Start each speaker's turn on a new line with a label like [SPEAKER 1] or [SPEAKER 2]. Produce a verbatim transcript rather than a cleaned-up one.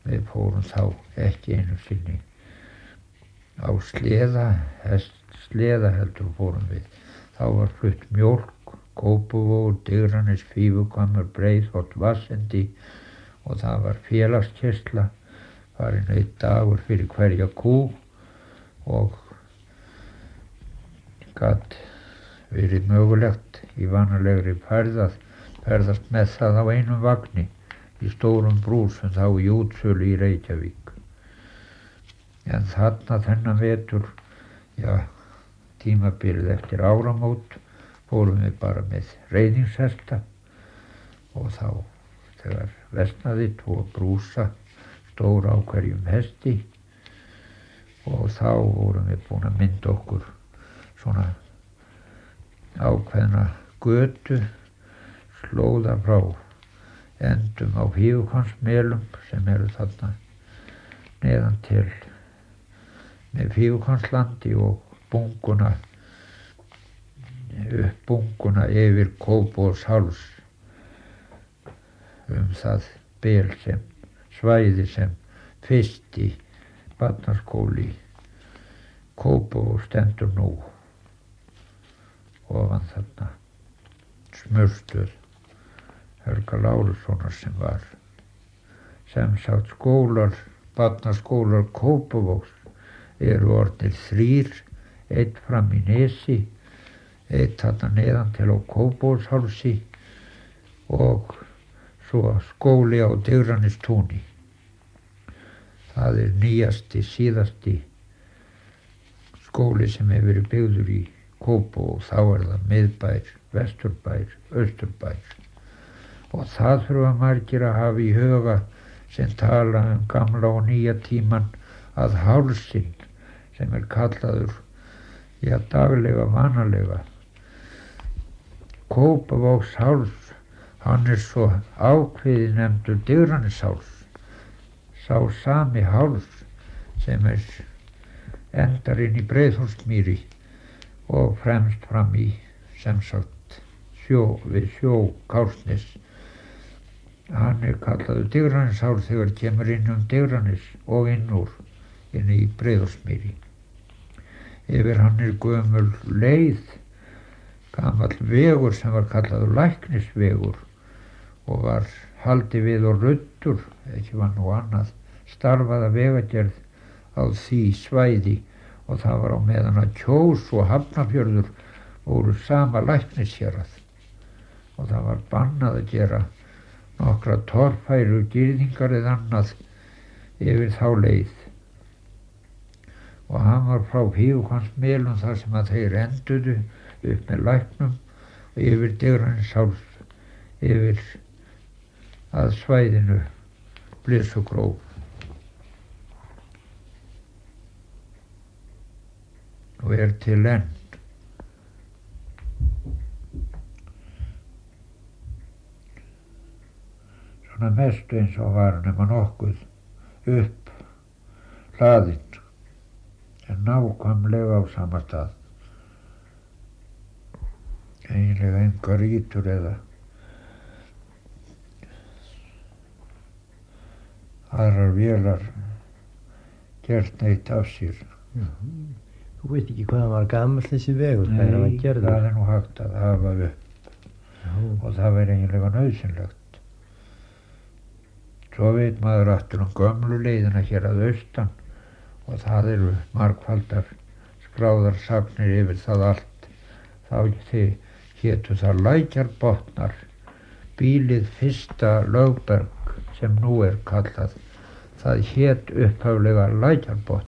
[SPEAKER 1] Við fórum þá ekki einu sinni á sleða, hestsleða heldur fórum við. Þá var flutt mjólk, Kópavogur, Digranes, Fífuhvammur, Breiðholt, Vatnsendi og það var félagskeyrsla, farin einn dagur fyrir hverja kú og gat verið mögulegt í vanalegri ferð að ferðast með það á einum vagni í stórum brúsum þá í útsölu í Reykjavík. En þarna þennan vetur, já, tímabilið eftir áramót, fórum við bara með reiðingshesta og þá þegar versnaði tvo brúsa stóra á hverjum hesti og þá vorum við búin að mynda okkur svona ákveðna götu slóða frá endum á Fífuhvammsmelum sem eru þarna neðan til með Fífuhvammslandi og bunguna upp bunguna yfir Kópavogsháls um það bil sem svæði sem fyrsti barnaskóli Kópavog stendur nú ofan þarna Smursstöð Helga Lárussonar sem var sem sagt skólar, barnaskólar Kópavogs eru orðnir þrír, einn fram í Nesi, einn þarna neðan til á Kópavogshálsi og svo skóli á Digranestúni. Það er nýjasti, síðasti skóli sem hefur verið byggður í Kópavog. Þá er það miðbær, vesturbær, austurbær. Og það þurfa margir að hafa í huga sem tala um gamla og nýja tíman að hálsinn sem er kallaður, já, daglega, vanalega Kópavogsháls, hann er svo ákveðið nefndur Digranesháls, sá sami háls sem er endar inn í Breiðholtsmýri og fremst fram í sem sagt sjó, við sjó Kársnes. Hann er kallaður Digranesháls þegar kemur inn um Digranes og inn úr inn í Breiðholtsmýri. Yfir hann er gömul leið, gamall vegur sem var kallaður Læknisvegur og var haldið við og ruddur, ekki var nú annað starfaða vegagerð á því svæði og það var á meðan að Kjós og Hafnarfjörður voru sama læknishérað og það var bannað að gera nokkra torfæru girðingar eða annað yfir þá leið. Og hann var frá Fífuhvammsmelum þar sem að þeir enduðu upp með Læknum og yfir Digranesháls yfir að svæðinu Blesugróf. Og er til enn. Svona mestu eins og var nema nokkuð upp hlaðinn en nákvæmlega á sama stað. Eiginlega engar ýtur eða aðrar vélar gert neitt af sér.
[SPEAKER 2] Já. Þú veit ekki hvað var gamall þessi vegur?
[SPEAKER 1] Nei, það er nú hægt að hafa upp. Já. Og það væri eiginlega nauðsynlegt. Svo veit maður aftur um gömlu leiðina hér að austan og það eru margfaldar skráðar sagnir yfir það allt. Þá hétu það Lækjarbotnar, bílið fyrsta lögberg sem nú er kallað. Það hét upphaflega Lækjarbotn.